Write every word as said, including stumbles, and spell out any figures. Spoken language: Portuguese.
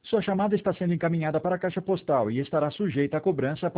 Sua chamada está sendo encaminhada para a caixa postal e estará sujeita a cobrança